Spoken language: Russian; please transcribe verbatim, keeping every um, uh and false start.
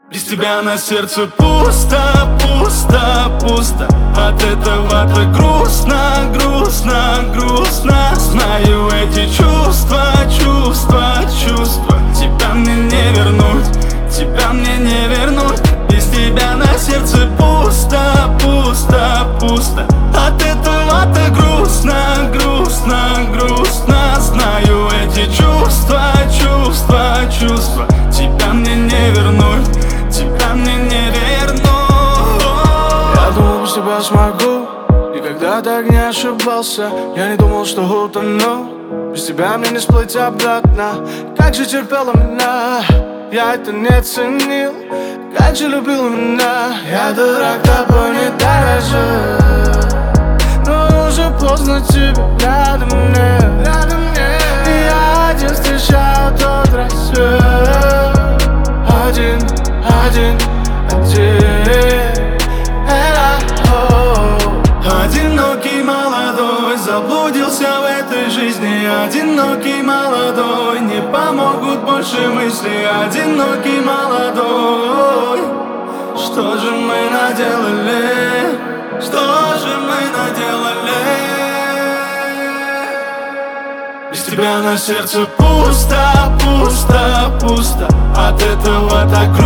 Без тебя на сердце пусто, пусто, пусто. От этого так грустно, грустно, грустно. Знаю эти чувства, чувства, чувства. Тебя мне не вернуть, тебя мне не вернуть. Без тебя на сердце пусто, пусто, пусто. От этого так грустно, грустно, грустно. Знаю эти чувства, чувства, чувства. Тебя мне не вернуть, тебя мне не вернуть. Я думал, без тебя смогу, никогда так не ошибался. Я не думал, что утону, без тебя мне не всплыть обратно. Как же терпела меня, я это не ценил. Как же любил меня, я дурак, тобой не дорожу. Но уже поздно, тебе рядом мне, рядом мне. И я один встречаю тот рассвет. Один, один, один. Одинокий молодой заблудился в этой жизни. Одинокий молодой, не помогут больше мысли. Одинокий молодой, что же мы наделали? Что же мы наделали? Без тебя на сердце пусто, пусто, пусто. От этого так грустно.